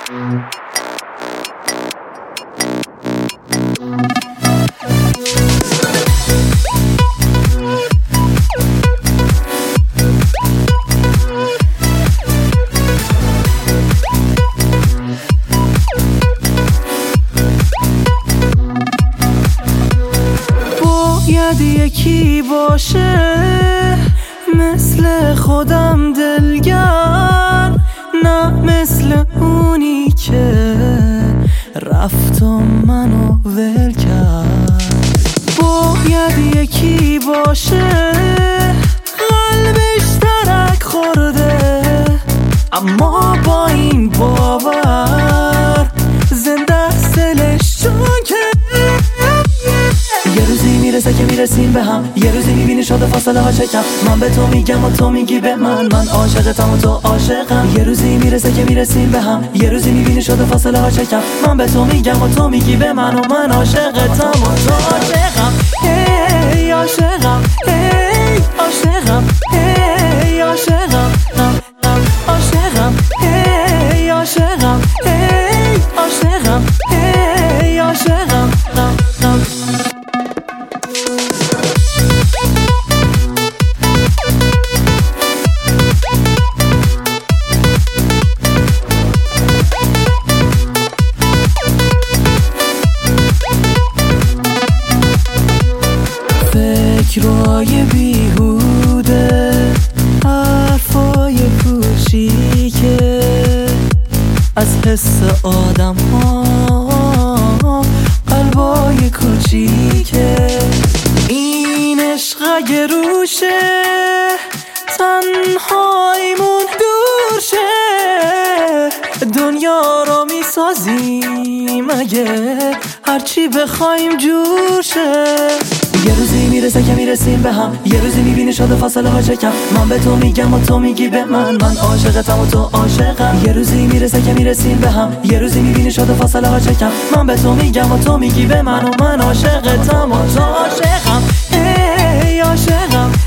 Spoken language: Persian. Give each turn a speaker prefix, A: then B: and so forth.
A: باید یکی باشه مثل خودم دلگر، نه مثل اونی که رفت و منو ول کرد. باید یکی باشه قلبش ترک خورده، اما با این باور زنده دلش جان که یه روزی میرسه که میرسیم به هم، یه روزی میبینی شده فاصله ها چکم، من به تو میگم و تو میگی به من عاشقتم و تو عاشقم. یه روزی میرسه که میرسیم به هم، یه روزی میبینی شده فاصله ها چکم، من به تو میگم و تو میگی به من عاشقتم و تو عاشقم. هی عاشقم، هی عاشقم، هی عاشقم، عاشقم، هی عاشقم، هی عاشقم، هی عاشقم. فکرای بیهوده، حرفای کوچیکه از حس آدم ها، قلبای کوچیکه. این عشق اگه روشه تنهاییمون دور شه، دنیا رو میسازیم اگه هرچی بخوایم جور شه. یه روزی میرسه که میرسیم به هم، یه روزی میبینی شده فاصله ها چکم، من به تو میگم و تو میگی به من عاشقتم و تو عاشقم. یه روزی میرسه که میرسیم به هم، یه روزی میبینی شده فاصله ها چکم، من به تو میگم و تو میگی به من عاشقتم و تو عاشقم. ای عاشقم،